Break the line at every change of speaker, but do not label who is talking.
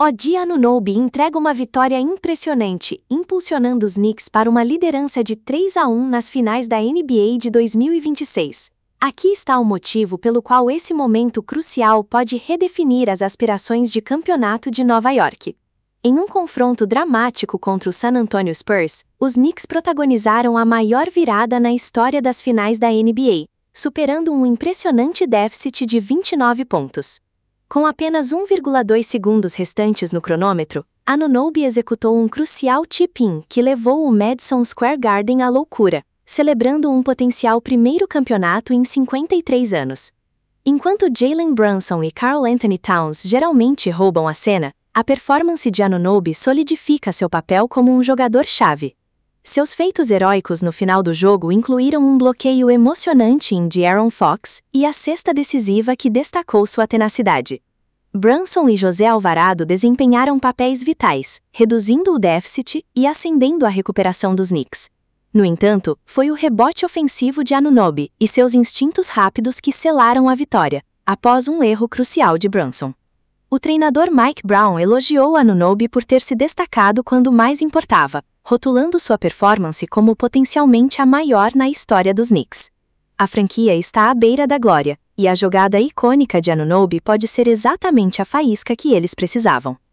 OG Anunoby entrega uma vitória impressionante, impulsionando os Knicks para uma liderança de 3-1 nas finais da NBA de 2026. Aqui está o motivo pelo qual esse momento crucial pode redefinir as aspirações de campeonato de Nova York. Em um confronto dramático contra o San Antonio Spurs, os Knicks protagonizaram a maior virada na história das finais da NBA, superando um impressionante déficit de 29 pontos. Com apenas 1,2 segundos restantes no cronômetro, Anunoby executou um crucial tip-in que levou o Madison Square Garden à loucura, celebrando um potencial primeiro campeonato em 53 anos. Enquanto Jalen Brunson e Karl-Anthony Towns geralmente roubam a cena, a performance de Anunoby solidifica seu papel como um jogador-chave. Seus feitos heróicos no final do jogo incluíram um bloqueio emocionante em De'Aaron Fox e a cesta decisiva que destacou sua tenacidade. Brunson e José Alvarado desempenharam papéis vitais, reduzindo o déficit e acendendo a recuperação dos Knicks. No entanto, foi o rebote ofensivo de Anunoby e seus instintos rápidos que selaram a vitória, após um erro crucial de Brunson. O treinador Mike Brown elogiou Anunoby por ter se destacado quando mais importava, rotulando sua performance como potencialmente a maior na história dos Knicks. A franquia está à beira da glória, e a jogada icônica de Anunoby pode ser exatamente a faísca que eles precisavam.